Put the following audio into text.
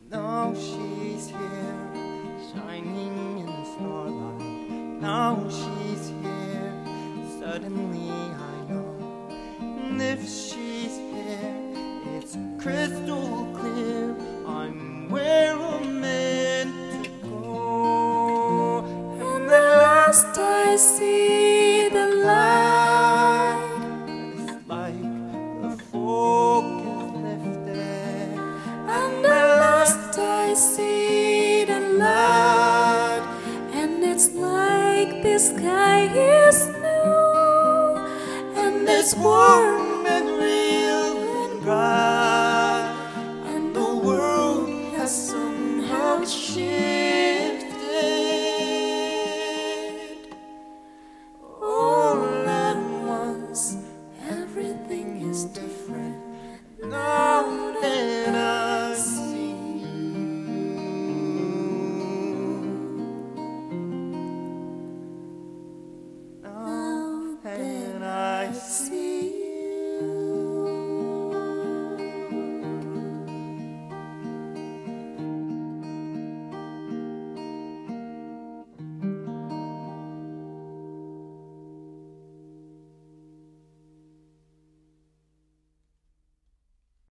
Now she's here, shining in the starlight. Now she's here, suddenly I know. And if she's here, it's crystal clear. I'm where I'm meant to go. And the last I see